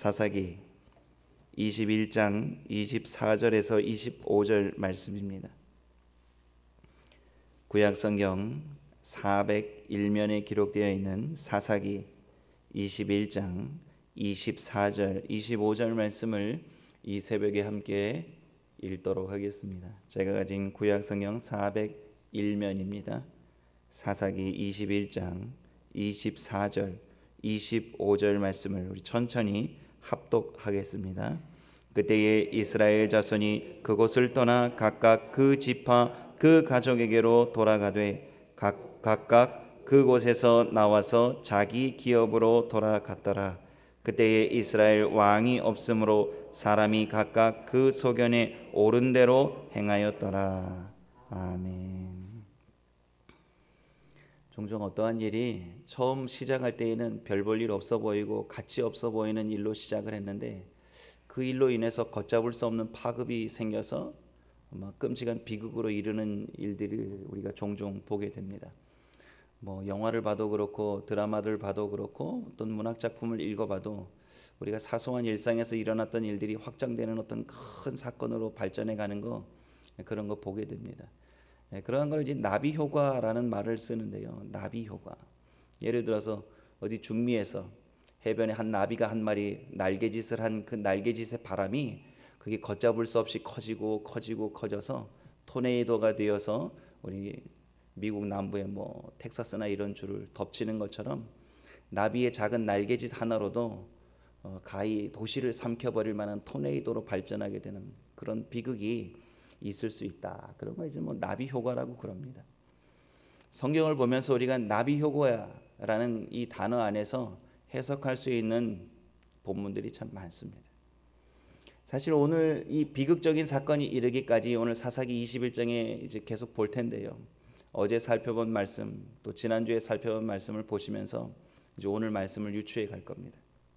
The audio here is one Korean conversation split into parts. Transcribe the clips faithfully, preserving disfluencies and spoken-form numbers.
사사기 이십일 장 이십사 절에서 이십오 절 말씀입니다. 구약성경 사백일 면에 기록되어 있는 사사기 이십일 장 이십사 절 이십오 절 말씀을 이 새벽에 함께 읽도록 하겠습니다. 제가 가진 구약성경 사백일 면입니다. 사사기 이십일 장 이십사 절 이십오 절 말씀을 우리 천천히 합독하겠습니다. 그때에 이스라엘 자손이 그곳을 떠나 각각 그 지파 그 가족에게로 돌아가되 각, 각각 그곳에서 나와서 자기 기업으로 돌아갔더라. 그때에 이스라엘 왕이 없으므로 사람이 각각 그 소견에 옳은 대로 행하였더라. 아멘. 종종 어떠한 일이 처음 시작할 때에는 별 볼 일 없어 보이고 가치 없어 보이는 일로 시작을 했는데 그 일로 인해서 걷잡을 수 없는 파급이 생겨서 막 끔찍한 비극으로 이르는 일들을 우리가 종종 보게 됩니다. 뭐 영화를 봐도 그렇고 드라마들 봐도 그렇고 어떤 문학 작품을 읽어봐도 우리가 사소한 일상에서 일어났던 일들이 확장되는 어떤 큰 사건으로 발전해 가는 거, 그런 거 보게 됩니다. 그러한 걸 이제 나비 효과라는 말을 쓰는데요. 나비 효과. 예를 들어서 어디 중미에서 해변에 한 나비가 한 마리 날개짓을 한 그 날개짓의 바람이 그게 걷잡을 수 없이 커지고 커지고 커져서 토네이도가 되어서 우리 미국 남부의 뭐 텍사스나 이런 주를 덮치는 것처럼 나비의 작은 날개짓 하나로도 어, 가히 도시를 삼켜버릴 만한 토네이도로 발전하게 되는 그런 비극이 있을 수 있다. 그런 거 이제 뭐 나비 효과라고 그럽니다. 성경을 보면서 우리가 나비 효과라는 이 단어 안에서 해석할 수 있는 본문들이 참 많습니다. 사실 오늘 이 비극적인 사건이 이르기까지 오늘 사사기 이십일 장에 이제 계속 볼 텐데요. 어제 살펴본 말씀 또 지난주에 살펴본 말씀을 보시면서 이제 오늘 말씀을 유추해 갈 겁니다.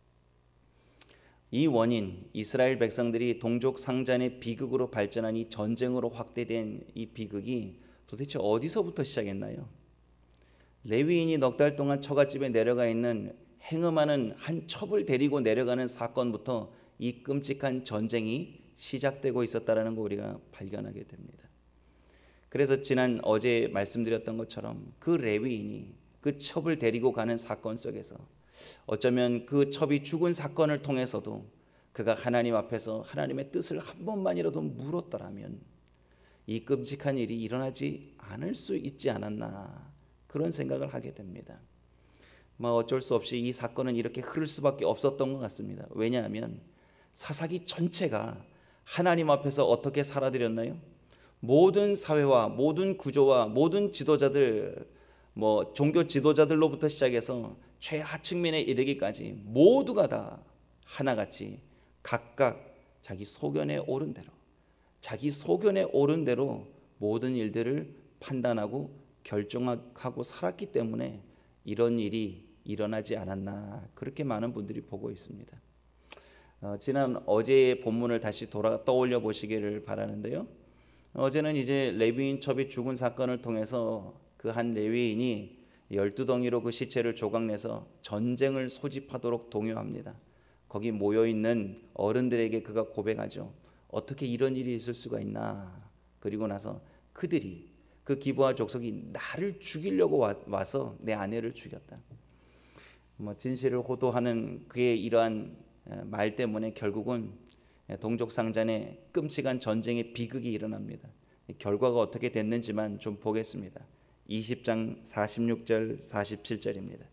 이 원인, 이스라엘 백성들이 동족 상잔의 비극으로 발전한 이 전쟁으로 확대된 이 비극이 도대체 어디서부터 시작했나요? 레위인이 넉 달 동안 처갓집에 내려가 있는 행음하는 한 첩을 데리고 내려가는 사건부터 이 끔찍한 전쟁이 시작되고 있었다는 거 우리가 발견하게 됩니다. 그래서 지난 어제 말씀드렸던 것처럼 그 레위인이 그 첩을 데리고 가는 사건 속에서 어쩌면 그 첩이 죽은 사건을 통해서도 그가 하나님 앞에서 하나님의 뜻을 한 번만이라도 물었더라면 이 끔찍한 일이 일어나지 않을 수 있지 않았나, 그런 생각을 하게 됩니다. 뭐 어쩔 수 없이 이 사건은 이렇게 흐를 수밖에 없었던 것 같습니다. 왜냐하면 사사기 전체가 하나님 앞에서 어떻게 살아들였나요? 모든 사회와 모든 구조와 모든 지도자들, 뭐 종교 지도자들로부터 시작해서 최하층민에 이르기까지 모두가 다 하나같이 각각 자기 소견에 옳은 대로 자기 소견에 옳은 대로 모든 일들을 판단하고 결정하고 살았기 때문에 이런 일이 일어나지 않았나, 그렇게 많은 분들이 보고 있습니다. 어, 지난 어제의 본문을 다시 돌아 떠올려 보시기를 바라는데요. 어제는 이제 레위인 첩이 죽은 사건을 통해서 그 한 레위인이 열두 덩이로 그 시체를 조각내서 전쟁을 소집하도록 동요합니다. 거기 모여있는 어른들에게 그가 고백하죠. 어떻게 이런 일이 있을 수가 있나. 그리고 나서 그들이, 그 기브아 족속이 나를 죽이려고 와, 와서 내 아내를 죽였다. 뭐 진실을 호도하는 그의 이러한 말 때문에 결국은 동족 상잔의 끔찍한 전쟁의 비극이 일어납니다. 결과가 어떻게 됐는지만 좀 보겠습니다. 이십 장 사십육 절 사십칠 절입니다.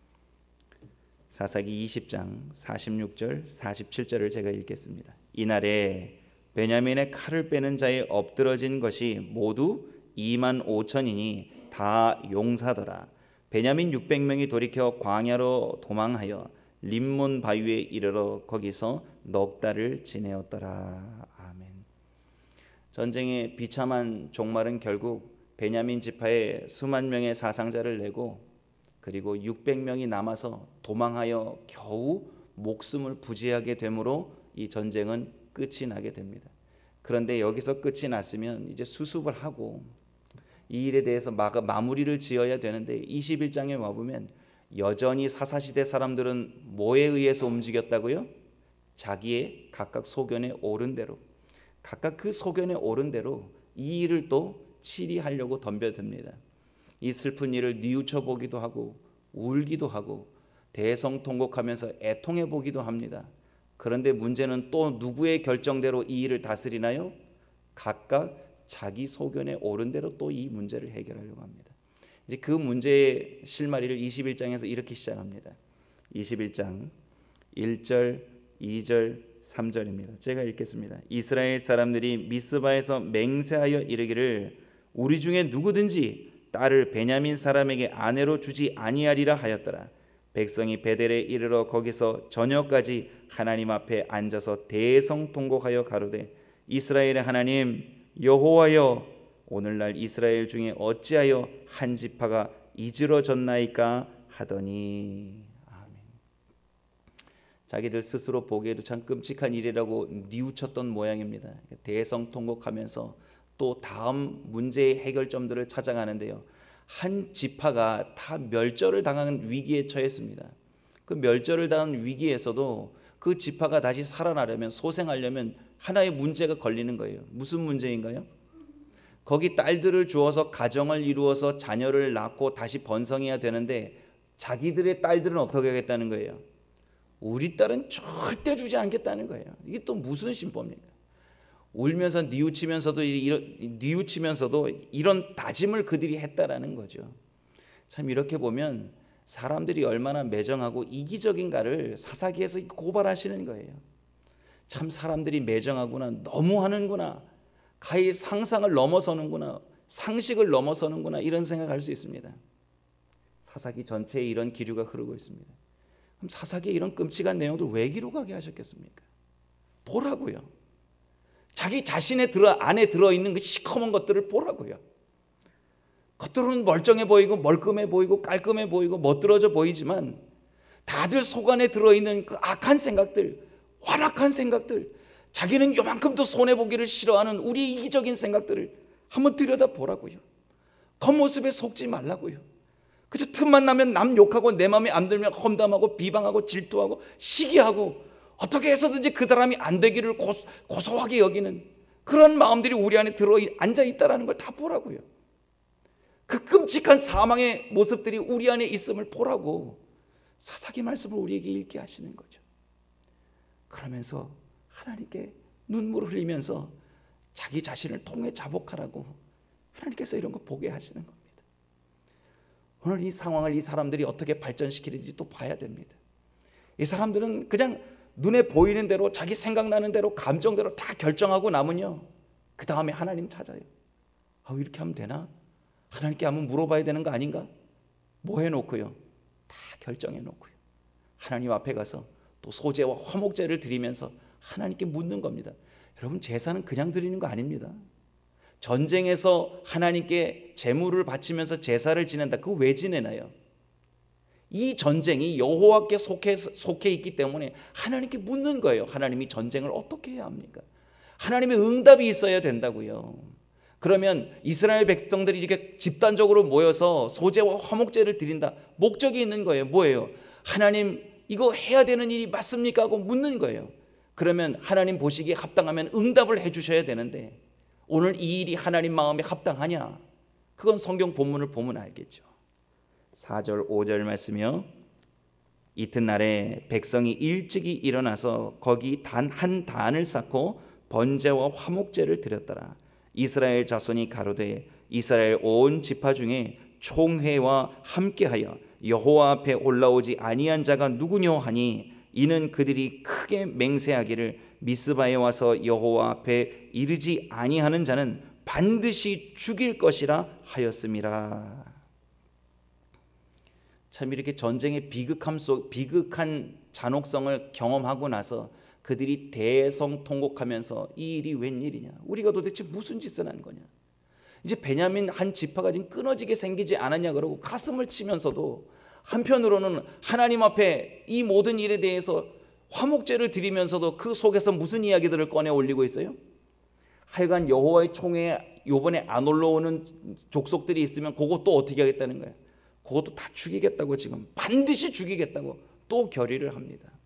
사사기 이십 장 사십육 절 사십칠 절을 제가 읽겠습니다. 이날에 베냐민의 칼을 빼는 자에 엎드러진 것이 모두 이만 오천이니 다 용사더라. 베냐민 육백 명이 돌이켜 광야로 도망하여 림몬 바위에 이르러 거기서 넉 달을 지내었더라. 아멘. 전쟁의 비참한 종말은 결국 베냐민 지파에 수만 명의 사상자를 내고 그리고 육백 명이 남아서 도망하여 겨우 목숨을 부지하게 되므로 이 전쟁은 끝이 나게 됩니다. 그런데 여기서 끝이 났으면 이제 수습을 하고 이 일에 대해서 마무리를 지어야 되는데 이십일 장에 와보면 여전히 사사시대 사람들은 뭐에 의해서 움직였다고요? 자기의 각각 소견에 오른 대로, 각각 그 소견에 오른 대로 이 일을 또 치리하려고 덤벼듭니다. 이 슬픈 일을 뉘우쳐 보기도 하고 울기도 하고 대성통곡하면서 애통해 보기도 합니다. 그런데 문제는 또 누구의 결정대로 이 일을 다스리나요? 각각 자기 소견에 오른 대로 또 이 문제를 해결하려고 합니다. 이제 그 문제의 실마리를 이십일 장에서 이렇게 시작합니다. 이십일 장 일 절, 이 절, 삼 절입니다. 제가 읽겠습니다. 이스라엘 사람들이 미스바에서 맹세하여 이르기를 우리 중에 누구든지 딸을 베냐민 사람에게 아내로 주지 아니하리라 하였더라. 백성이 베델에 이르러 거기서 저녁까지 하나님 앞에 앉아서 대성통곡하여 가로되 이스라엘의 하나님 여호와여 오늘날 이스라엘 중에 어찌하여 한 지파가 이지러졌나이까 하더니. 아멘. 자기들 스스로 보기에도 참 끔찍한 일이라고 뉘우쳤던 모양입니다. 대성통곡하면서 또 다음 문제의 해결점들을 찾아가는데요, 한 지파가 다 멸절을 당한 위기에 처했습니다. 그 멸절을 당한 위기에서도 그 지파가 다시 살아나려면, 소생하려면 하나의 문제가 걸리는 거예요. 무슨 문제인가요? 거기 딸들을 주어서 가정을 이루어서 자녀를 낳고 다시 번성해야 되는데 자기들의 딸들은 어떻게 하겠다는 거예요? 우리 딸은 절대 주지 않겠다는 거예요. 이게 또 무슨 신법입니까? 울면서 뉘우치면서도 이런, 뉘우치면서도 이런 다짐을 그들이 했다라는 거죠. 참 이렇게 보면 사람들이 얼마나 매정하고 이기적인가를 사사기에서 고발하시는 거예요. 참 사람들이 매정하구나, 너무하는구나, 가히 상상을 넘어서는구나, 상식을 넘어서는구나, 이런 생각할 수 있습니다. 사사기 전체에 이런 기류가 흐르고 있습니다. 그럼 사사기에 이런 끔찍한 내용들 왜 기록하게 하셨겠습니까? 보라고요. 자기 자신의 들어, 안에 들어있는 그 시커먼 것들을 보라고요. 겉으로는 멀쩡해 보이고 멀끔해 보이고 깔끔해 보이고 멋들어져 보이지만 다들 속 안에 들어있는 그 악한 생각들, 완악한 생각들, 자기는 요만큼도 손해보기를 싫어하는 우리의 이기적인 생각들을 한번 들여다보라고요. 겉모습에 속지 말라고요. 그저 틈만 나면 남 욕하고 내 마음에 안 들면 험담하고 비방하고 질투하고 시기하고 어떻게 해서든지 그 사람이 안 되기를 고소, 고소하게 여기는 그런 마음들이 우리 안에 들어 앉아있다는 걸 다 보라고요. 그 끔찍한 사망의 모습들이 우리 안에 있음을 보라고 사사기 말씀을 우리에게 읽게 하시는 거죠. 그러면서 하나님께 눈물을 흘리면서 자기 자신을 통해 자복하라고 하나님께서 이런 거 보게 하시는 겁니다. 오늘 이 상황을 이 사람들이 어떻게 발전시키는지 또 봐야 됩니다. 이 사람들은 그냥 눈에 보이는 대로 자기 생각나는 대로 감정대로 다 결정하고 나면요, 그 다음에 하나님 찾아요. 아, 이렇게 하면 되나? 하나님께 한번 물어봐야 되는 거 아닌가? 뭐 해놓고요, 다 결정해놓고요, 하나님 앞에 가서 또 소제와 화목제를 드리면서 하나님께 묻는 겁니다. 여러분, 제사는 그냥 드리는 거 아닙니다. 전쟁에서 하나님께 제물을 바치면서 제사를 지낸다. 그거 왜 지내나요? 이 전쟁이 여호와께 속해, 속해 있기 때문에 하나님께 묻는 거예요. 하나님이 전쟁을 어떻게 해야 합니까? 하나님의 응답이 있어야 된다고요. 그러면 이스라엘 백성들이 이렇게 집단적으로 모여서 소제와 화목제를 드린다. 목적이 있는 거예요. 뭐예요? 하나님, 이거 해야 되는 일이 맞습니까? 하고 묻는 거예요. 그러면 하나님 보시기에 합당하면 응답을 해주셔야 되는데 오늘 이 일이 하나님 마음에 합당하냐? 그건 성경 본문을 보면 알겠죠. 사 절 오 절 말씀이요. 이튿날에 백성이 일찍이 일어나서 거기 단 한 단을 쌓고 번제와 화목제를 드렸더라. 이스라엘 자손이 가로되 이스라엘 온 지파 중에 총회와 함께하여 여호와 앞에 올라오지 아니한 자가 누구뇨 하니 이는 그들이 크게 맹세하기를 미스바에 와서 여호와 앞에 이르지 아니하는 자는 반드시 죽일 것이라 하였음이라. 참 이렇게 전쟁의 비극함 속 비극한 잔혹성을 경험하고 나서 그들이 대성통곡하면서 이 일이 웬일이냐, 우리가 도대체 무슨 짓을 한 거냐, 이제 베냐민 한 지파가 지금 끊어지게 생기지 않았냐 그러고 가슴을 치면서도 한편으로는 하나님 앞에 이 모든 일에 대해서 화목제를 드리면서도 그 속에서 무슨 이야기들을 꺼내 올리고 있어요? 하여간 여호와의 총회에 요번에 안 올라오는 족속들이 있으면 그것도 어떻게 하겠다는 거예요? 그것도 다 죽이겠다고, 지금 반드시 죽이겠다고 또 결의를 합니다.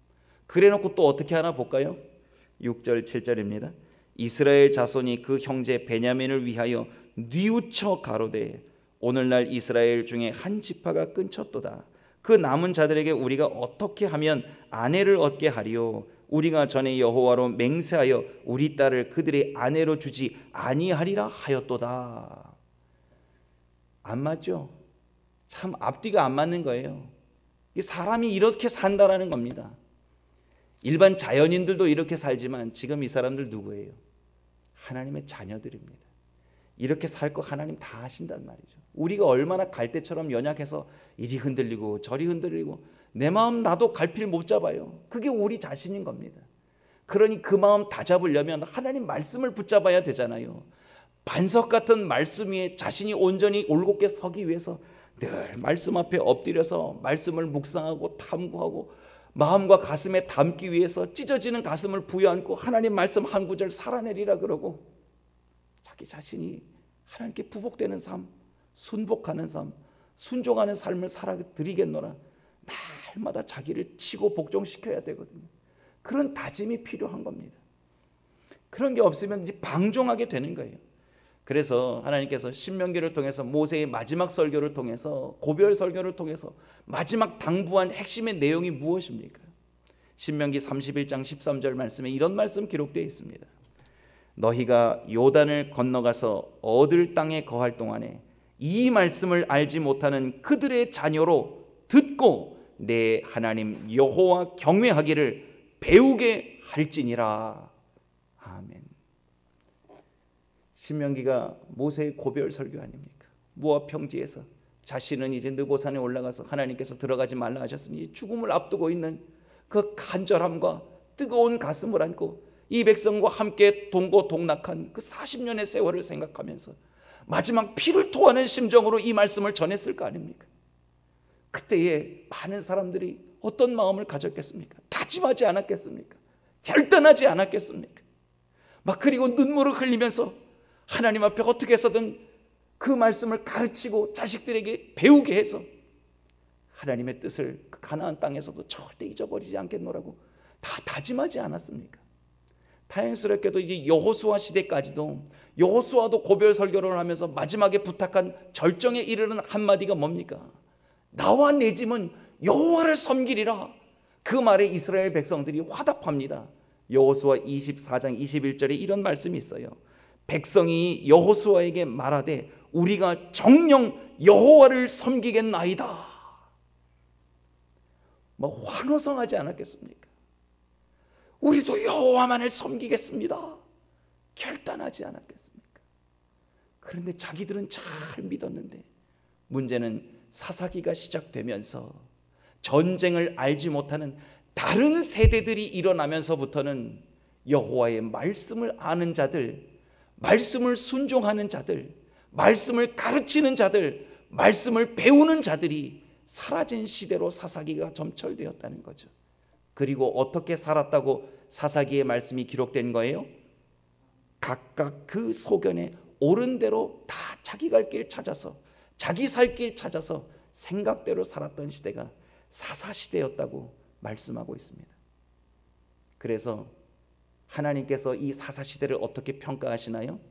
그래놓고 또 어떻게 하나 볼까요? 육 절 칠 절입니다. 이스라엘 자손이 그 형제 베냐민을 위하여 뉘우쳐 가로되 오늘날 이스라엘 중에 한 지파가 끊쳤도다. 그 남은 자들에게 우리가 어떻게 하면 아내를 얻게 하리요? 우리가 전에 여호와로 맹세하여 우리 딸을 그들의 아내로 주지 아니하리라 하였도다. 안 맞죠? 참 앞뒤가 안 맞는 거예요. 사람이 이렇게 산다라는 겁니다. 일반 자연인들도 이렇게 살지만 지금 이 사람들 누구예요? 하나님의 자녀들입니다. 이렇게 살 거 하나님 다 하신단 말이죠. 우리가 얼마나 갈대처럼 연약해서 이리 흔들리고 저리 흔들리고 내 마음 나도 갈피를 못 잡아요. 그게 우리 자신인 겁니다. 그러니 그 마음 다 잡으려면 하나님 말씀을 붙잡아야 되잖아요. 반석 같은 말씀 위에 자신이 온전히 올곧게 서기 위해서 늘 말씀 앞에 엎드려서 말씀을 묵상하고 탐구하고 마음과 가슴에 담기 위해서 찢어지는 가슴을 부여안고 하나님 말씀 한 구절 살아내리라 그러고 자기 자신이 하나님께 부복되는 삶, 순복하는 삶, 순종하는 삶을 살아드리겠노라. 날마다 자기를 치고 복종시켜야 되거든요. 그런 다짐이 필요한 겁니다. 그런 게 없으면 이제 방종하게 되는 거예요. 그래서 하나님께서 신명기를 통해서 모세의 마지막 설교를 통해서 고별 설교를 통해서 마지막 당부한 핵심의 내용이 무엇입니까? 신명기 삼십일 장 십삼 절 말씀에 이런 말씀 기록되어 있습니다. 너희가 요단을 건너가서 얻을 땅에 거할 동안에 이 말씀을 알지 못하는 그들의 자녀로 듣고 내 하나님 여호와 경외하기를 배우게 할지니라. 아멘. 신명기가 모세의 고별 설교 아닙니까? 모압 평지에서 자신은 이제 느보산에 올라가서 하나님께서 들어가지 말라 하셨으니 죽음을 앞두고 있는 그 간절함과 뜨거운 가슴을 안고 이 백성과 함께 동고동락한 그 사십 년의 세월을 생각하면서 마지막 피를 토하는 심정으로 이 말씀을 전했을 거 아닙니까? 그때에 많은 사람들이 어떤 마음을 가졌겠습니까? 다짐하지 않았겠습니까? 결단하지 않았겠습니까? 막 그리고 눈물을 흘리면서 하나님 앞에 어떻게 해서든 그 말씀을 가르치고 자식들에게 배우게 해서 하나님의 뜻을 그 가나안 땅에서도 절대 잊어버리지 않겠노라고 다 다짐하지 않았습니까? 다행스럽게도 이제 여호수아 시대까지도 여호수아도 고별 설교를 하면서 마지막에 부탁한 절정에 이르는 한마디가 뭡니까? 나와 내 집은 여호와를 섬기리라. 그 말에 이스라엘 백성들이 화답합니다. 여호수아 이십사 장 이십일 절에 이런 말씀이 있어요. 백성이 여호수아에게 말하되 우리가 정녕 여호와를 섬기겠나이다. 뭐 환호성하지 않았겠습니까? 우리도 여호와만을 섬기겠습니다. 결단하지 않았겠습니까? 그런데 자기들은 잘 믿었는데 문제는 사사기가 시작되면서 전쟁을 알지 못하는 다른 세대들이 일어나면서부터는 여호와의 말씀을 아는 자들, 말씀을 순종하는 자들, 말씀을 가르치는 자들, 말씀을 배우는 자들이 사라진 시대로 사사기가 점철되었다는 거죠. 그리고 어떻게 살았다고 사사기의 말씀이 기록된 거예요? 각각 그 소견에 옳은 대로 다 자기 갈 길 찾아서 자기 살 길 찾아서 생각대로 살았던 시대가 사사시대였다고 말씀하고 있습니다. 그래서 하나님께서 이 사사시대를 어떻게 평가하시나요?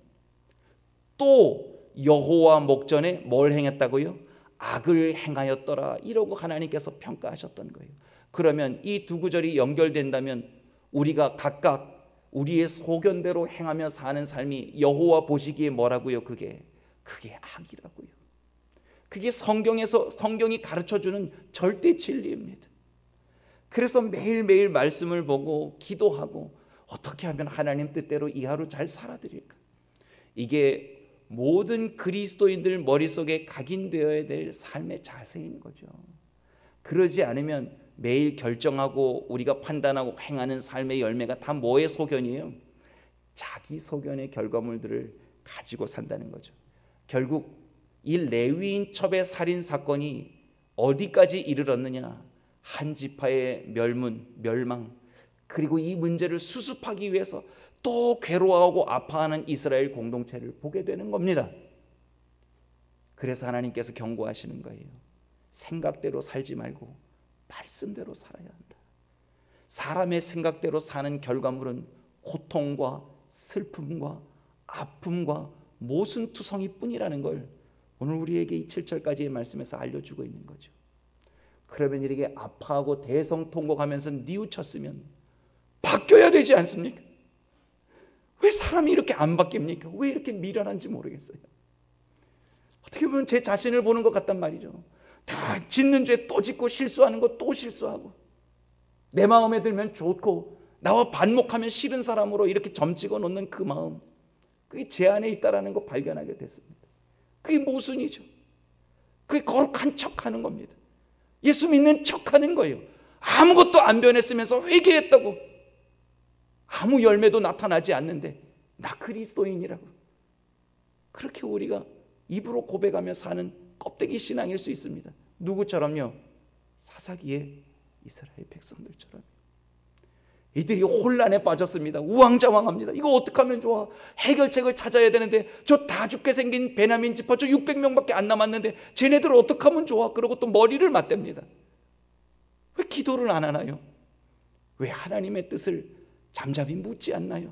또 여호와 목전에 뭘 행했다고요? 악을 행하였더라 이러고 하나님께서 평가하셨던 거예요. 그러면 이 두 구절이 연결된다면 우리가 각각 우리의 소견대로 행하며 사는 삶이 여호와 보시기에 뭐라고요? 그게 그게 악이라고요. 그게 성경에서 성경이 가르쳐주는 절대 진리입니다. 그래서 매일매일 말씀을 보고 기도하고 어떻게 하면 하나님 뜻대로 이 하루 잘 살아드릴까? 이게 모든 그리스도인들 머릿속에 각인되어야 될 삶의 자세인 거죠. 그러지 않으면 매일 결정하고 우리가 판단하고 행하는 삶의 열매가 다 뭐의 소견이에요? 자기 소견의 결과물들을 가지고 산다는 거죠. 결국 이 레위인 첩의 살인 사건이 어디까지 이르렀느냐? 한 지파의 멸문, 멸망, 그리고 이 문제를 수습하기 위해서 또 괴로워하고 아파하는 이스라엘 공동체를 보게 되는 겁니다. 그래서 하나님께서 경고하시는 거예요. 생각대로 살지 말고 말씀대로 살아야 한다. 사람의 생각대로 사는 결과물은 고통과 슬픔과 아픔과 모순투성이 뿐이라는 걸 오늘 우리에게 이 칠 절까지의 말씀에서 알려주고 있는 거죠. 그러면 이렇게 아파하고 대성통곡하면서 뉘우쳤으면 바뀌어야 되지 않습니까? 왜 사람이 이렇게 안 바뀝니까? 왜 이렇게 미련한지 모르겠어요. 어떻게 보면 제 자신을 보는 것 같단 말이죠. 다 짓는 죄 또 짓고 실수하는 거 또 실수하고, 내 마음에 들면 좋고 나와 반목하면 싫은 사람으로 이렇게 점 찍어 놓는 그 마음, 그게 제 안에 있다는 거 발견하게 됐습니다. 그게 모순이죠. 그게 거룩한 척하는 겁니다. 예수 믿는 척하는 거예요. 아무것도 안 변했으면서 회개했다고 아무 열매도 나타나지 않는데 나 그리스도인이라고, 그렇게 우리가 입으로 고백하며 사는 껍데기 신앙일 수 있습니다. 누구처럼요? 사사기의 이스라엘 백성들처럼. 이들이 혼란에 빠졌습니다. 우왕좌왕합니다. 이거 어떻게 하면 좋아? 해결책을 찾아야 되는데 저 다 죽게 생긴 베냐민 지파 저 육백 명밖에 안 남았는데 쟤네들 어떻게 하면 좋아? 그러고 또 머리를 맞댑니다. 왜 기도를 안 하나요? 왜 하나님의 뜻을 잠잠히 묻지 않나요?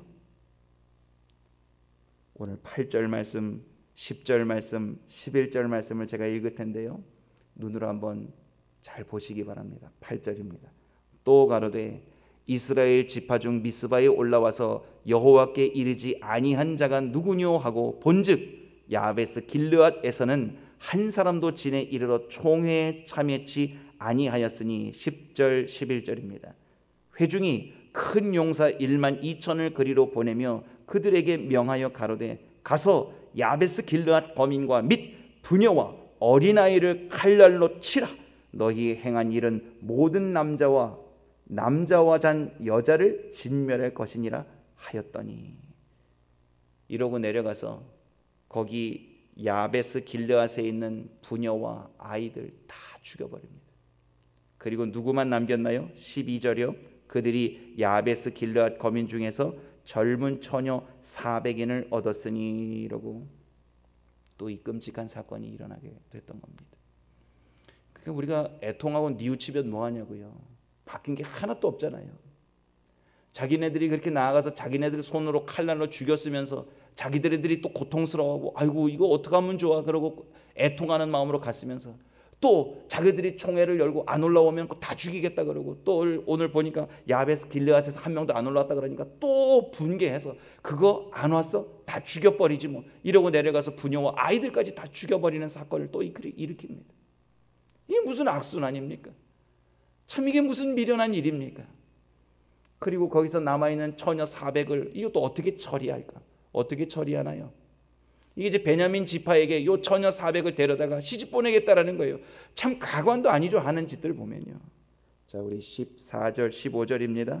오늘 팔 절 말씀, 십 절 말씀, 십일 절 말씀을 제가 읽을 텐데요, 눈으로 한번 잘 보시기 바랍니다. 팔 절입니다. 또 가로되 이스라엘 지파 중 미스바에 올라와서 여호와께 이르지 아니한 자가 누구뇨 하고 본즉 야베스 길르앗에서는 한 사람도 진에 이르러 총회에 참여치 아니하였으니 십 절 십일 절입니다. 회중이 큰 용사 일만 이천을 그리로 보내며 그들에게 명하여 가로되 가서 야베스 길르앗 거민과 및 부녀와 어린아이를 칼날로 치라. 너희 행한 일은 모든 남자와 남자와 잔 여자를 진멸할 것이니라 하였더니, 이러고 내려가서 거기 야베스 길르앗에 있는 부녀와 아이들 다 죽여버립니다. 그리고 누구만 남겼나요? 십이 절이요. 그들이 야베스 길르앗 거민 중에서 젊은 처녀 사백인을 얻었으니, 이러고 또 이 끔찍한 사건이 일어나게 됐던 겁니다. 그러니까 우리가 애통하고 뉘우치면 뭐하냐고요. 바뀐 게 하나도 없잖아요. 자기네들이 그렇게 나아가서 자기네들 손으로 칼날로 죽였으면서 자기들이 또 고통스러워하고 아이고 이거 어떻게 하면 좋아 그러고 애통하는 마음으로 갔으면서 또 자기들이 총회를 열고 안 올라오면 다 죽이겠다 그러고, 또 오늘 보니까 야베스 길르앗에서 한 명도 안 올라왔다 그러니까 또 분개해서 그거 안 왔어? 다 죽여버리지 뭐, 이러고 내려가서 부녀와 아이들까지 다 죽여버리는 사건을 또 일으킵니다. 이게 무슨 악순환입니까? 참 이게 무슨 미련한 일입니까? 그리고 거기서 남아있는 처녀 사백을 이것도 어떻게 처리할까? 어떻게 처리하나요? 이게 이제 베냐민 지파에게 요 처녀 사백을 데려다가 시집 보내겠다라는 거예요. 참 가관도 아니죠, 하는 짓들 보면요. 자, 우리 십사 절 십오 절입니다.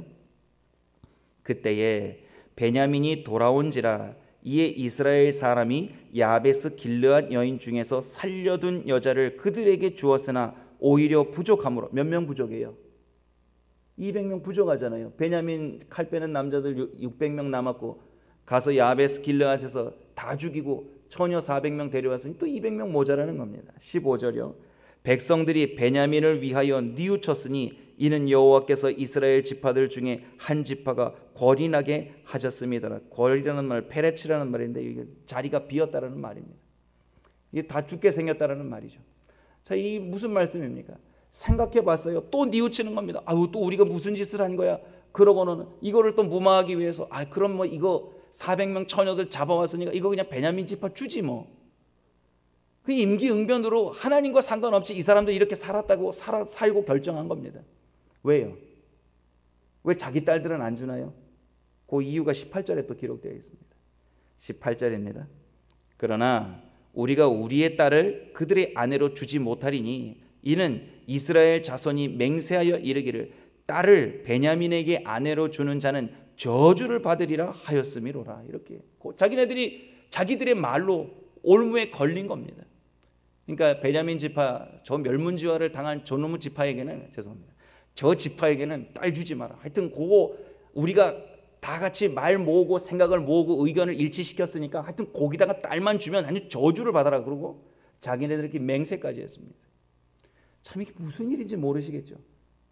그때에 베냐민이 돌아온지라 이에 이스라엘 사람이 야베스 길르앗 여인 중에서 살려둔 여자를 그들에게 주었으나 오히려 부족함으로, 몇 명 부족해요? 이백 명 부족하잖아요. 베냐민 칼 빼는 남자들 육백 명 남았고 가서 야베스 길르앗에서 다 죽이고 처녀 사백 명 데려왔으니 또 이백 명 모자라는 겁니다. 십오 절이요. 백성들이 베냐민을 위하여 뉘우쳤으니 이는 여호와께서 이스라엘 지파들 중에 한 지파가 궐이 나게 하셨습니다. 궐이라는 말 페레츠라는 말인데 이게 자리가 비었다라는 말입니다. 이게 다 죽게 생겼다라는 말이죠. 자, 이 무슨 말씀입니까? 생각해 봤어요. 또 뉘우치는 겁니다. 아유, 또 우리가 무슨 짓을 한 거야? 그러고는 이거를 또 무마하기 위해서 아, 그럼 뭐 이거 사백 명 처녀들 잡아왔으니까 이거 그냥 베냐민 지파 주지 뭐. 그 임기응변으로 하나님과 상관없이 이 사람들 이렇게 살았다고 살아, 살고 결정한 겁니다. 왜요? 왜 자기 딸들은 안 주나요? 그 이유가 십팔 절에 또 기록되어 있습니다. 십팔 절입니다. 그러나 우리가 우리의 딸을 그들의 아내로 주지 못하리니 이는 이스라엘 자손이 맹세하여 이르기를 딸을 베냐민에게 아내로 주는 자는 저주를 받으리라 하였음이로라. 이렇게 자기네들이 자기들의 말로 올무에 걸린 겁니다. 그러니까 베냐민 지파, 저 멸문지화를 당한 저놈의 지파에게는, 죄송합니다, 저 지파에게는 딸 주지 마라. 하여튼 그거 우리가 다 같이 말 모으고 생각을 모으고 의견을 일치시켰으니까 하여튼 거기다가 딸만 주면 아니 저주를 받아라 그러고 자기네들 이렇게 맹세까지 했습니다. 참 이게 무슨 일인지 모르시겠죠.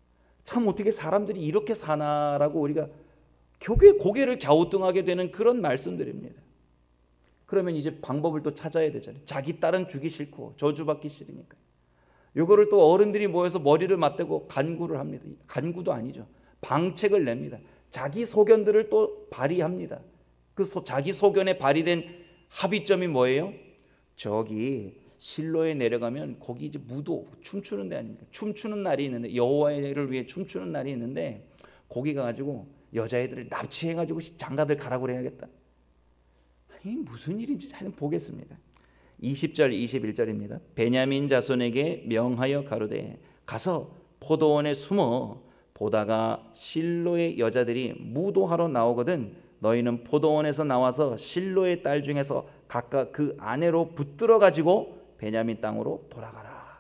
참 어떻게 사람들이 이렇게 사나라고 우리가 교회 고개를 갸우뚱하게 되는 그런 말씀들입니다. 그러면 이제 방법을 또 찾아야 되잖아요. 자기 딸은 주기 싫고 저주받기 싫으니까. 요거를 또 어른들이 모여서 머리를 맞대고 간구를 합니다. 간구도 아니죠. 방책을 냅니다. 자기 소견들을 또 발휘합니다. 그 소, 자기 소견에 발휘된 합의점이 뭐예요? 저기 실로에 내려가면 거기 이제 무도 춤추는 데 아닙니까? 춤추는 날이 있는데, 여호와를 위해 춤추는 날이 있는데 거기 가가지고 여자애들을 납치해가지고 장가들 가라고 그래야겠다. 아니, 무슨 일인지 잘 보겠습니다. 이십 절 이십일 절입니다. 베냐민 자손에게 명하여 가로되 가서 포도원에 숨어 보다가 실로의 여자들이 무도하러 나오거든 너희는 포도원에서 나와서 실로의 딸 중에서 각각 그 아내로 붙들어 가지고 베냐민 땅으로 돌아가라.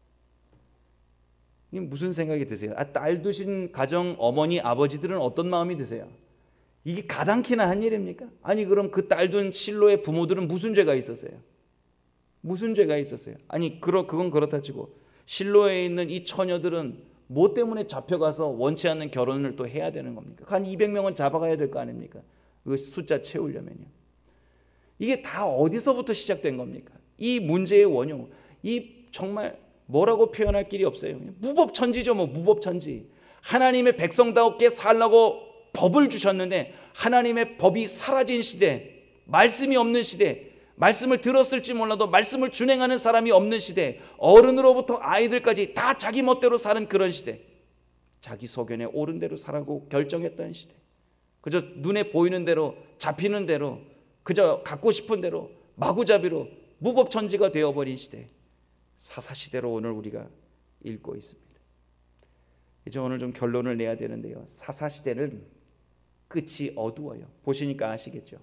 이게 무슨 생각이 드세요? 아, 딸 두신 가정 어머니 아버지들은 어떤 마음이 드세요? 이게 가당키나 한 일입니까? 아니 그럼 그 딸 둔 실로의 부모들은 무슨 죄가 있었어요? 무슨 죄가 있었어요? 아니 그러, 그건 그렇다 치고 실로에 있는 이 처녀들은 뭐 때문에 잡혀가서 원치 않는 결혼을 또 해야 되는 겁니까? 한 이백 명은 잡아가야 될 거 아닙니까? 그 숫자 채우려면요. 이게 다 어디서부터 시작된 겁니까? 이 문제의 원흉, 이 정말 뭐라고 표현할 길이 없어요. 무법천지죠. 뭐 무법천지. 하나님의 백성다웠게 살라고 법을 주셨는데 하나님의 법이 사라진 시대, 말씀이 없는 시대, 말씀을 들었을지 몰라도 말씀을 준행하는 사람이 없는 시대, 어른으로부터 아이들까지 다 자기 멋대로 사는 그런 시대, 자기 소견에 옳은 대로 살라고 결정했던 시대, 그저 눈에 보이는 대로 잡히는 대로 그저 갖고 싶은 대로 마구잡이로 무법천지가 되어버린 시대, 사사시대로 오늘 우리가 읽고 있습니다. 이제 오늘 좀 결론을 내야 되는데요, 사사시대는 끝이 어두워요. 보시니까 아시겠죠?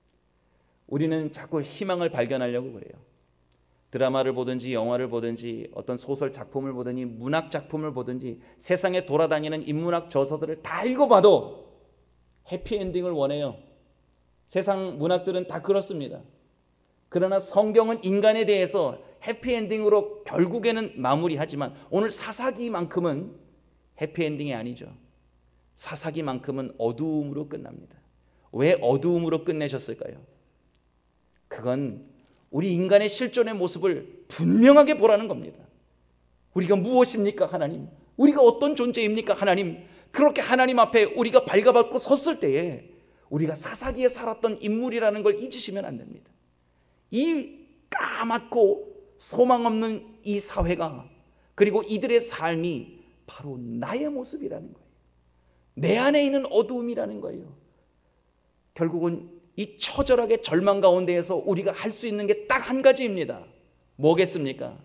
우리는 자꾸 희망을 발견하려고 그래요. 드라마를 보든지 영화를 보든지 어떤 소설 작품을 보든지 문학 작품을 보든지 세상에 돌아다니는 인문학 저서들을 다 읽어봐도 해피엔딩을 원해요. 세상 문학들은 다 그렇습니다. 그러나 성경은 인간에 대해서 해피엔딩으로 결국에는 마무리하지만 오늘 사사기만큼은 해피엔딩이 아니죠. 사사기만큼은 어두움으로 끝납니다. 왜 어두움으로 끝내셨을까요? 그건 우리 인간의 실존의 모습을 분명하게 보라는 겁니다. 우리가 무엇입니까 하나님? 우리가 어떤 존재입니까 하나님? 그렇게 하나님 앞에 우리가 발가벗고 섰을 때에 우리가 사사기에 살았던 인물이라는 걸 잊으시면 안 됩니다. 이 까맣고 소망 없는 이 사회가, 그리고 이들의 삶이 바로 나의 모습이라는 거예요. 내 안에 있는 어두움이라는 거예요. 결국은 이 처절하게 절망 가운데에서 우리가 할 수 있는 게 딱 한 가지입니다. 뭐겠습니까?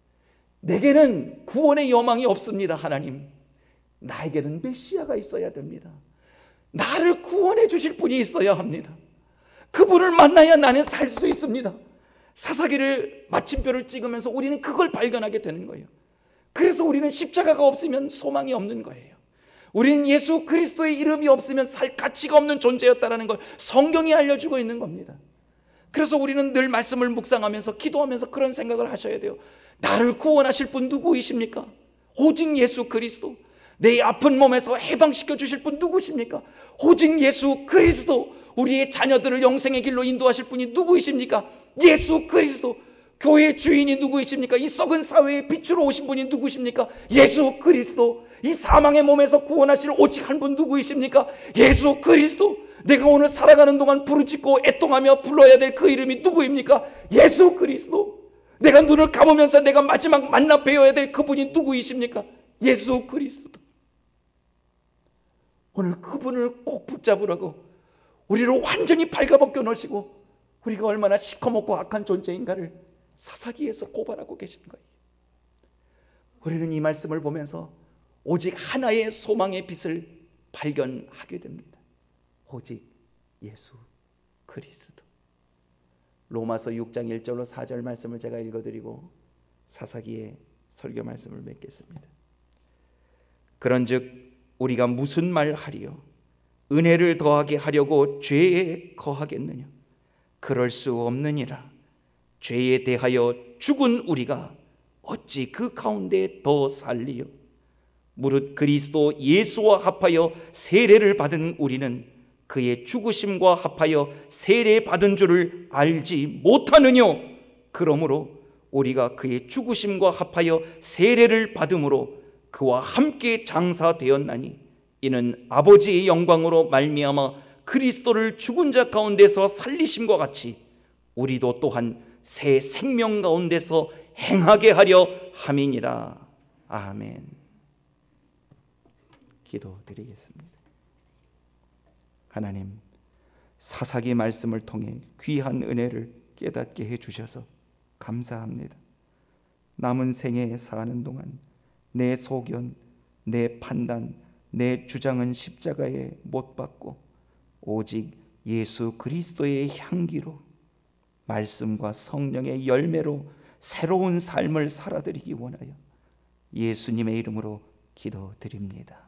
내게는 구원의 여망이 없습니다. 하나님, 나에게는 메시아가 있어야 됩니다. 나를 구원해 주실 분이 있어야 합니다. 그분을 만나야 나는 살 수 있습니다. 사사기를 마침표를 찍으면서 우리는 그걸 발견하게 되는 거예요. 그래서 우리는 십자가가 없으면 소망이 없는 거예요. 우리는 예수 그리스도의 이름이 없으면 살 가치가 없는 존재였다는 걸 성경이 알려주고 있는 겁니다. 그래서 우리는 늘 말씀을 묵상하면서 기도하면서 그런 생각을 하셔야 돼요. 나를 구원하실 분 누구이십니까? 오직 예수 그리스도. 내 아픈 몸에서 해방시켜 주실 분 누구십니까? 오직 예수 그리스도. 우리의 자녀들을 영생의 길로 인도하실 분이 누구이십니까? 예수 그리스도. 교회의 주인이 누구이십니까? 이 썩은 사회의 빛으로 오신 분이 누구십니까? 예수 그리스도. 이 사망의 몸에서 구원하실 오직 한 분 누구이십니까? 예수 그리스도. 내가 오늘 살아가는 동안 부르짖고 애통하며 불러야 될 그 이름이 누구입니까? 예수 그리스도. 내가 눈을 감으면서 내가 마지막 만나 뵈어야 될 그분이 누구이십니까? 예수 그리스도. 오늘 그분을 꼭 붙잡으라고 우리를 완전히 발가벗겨 놓으시고 우리가 얼마나 시커멓고 악한 존재인가를 사사기에서 고발하고 계신 거예요. 우리는 이 말씀을 보면서 오직 하나의 소망의 빛을 발견하게 됩니다. 오직 예수 그리스도. 로마서 육 장 일 절로 사 절 말씀을 제가 읽어드리고 사사기의 설교 말씀을 맺겠습니다. 그런즉 우리가 무슨 말 하리요? 은혜를 더하게 하려고 죄에 거하겠느냐? 그럴 수 없느니라. 죄에 대하여 죽은 우리가 어찌 그 가운데 더 살리요? 무릇 그리스도 예수와 합하여 세례를 받은 우리는 그의 죽으심과 합하여 세례 받은 줄을 알지 못하느뇨. 그러므로 우리가 그의 죽으심과 합하여 세례를 받음으로 그와 함께 장사되었나니 이는 아버지의 영광으로 말미암아 그리스도를 죽은 자 가운데서 살리심과 같이 우리도 또한 새 생명 가운데서 행하게 하려 함이니라. 아멘. 기도드리겠습니다. 하나님, 사사기 말씀을 통해 귀한 은혜를 깨닫게 해주셔서 감사합니다. 남은 생애에 사는 동안 내 소견, 내 판단, 내 주장은 십자가에 못 박고 오직 예수 그리스도의 향기로, 말씀과 성령의 열매로 새로운 삶을 살아드리기 원하여 예수님의 이름으로 기도드립니다.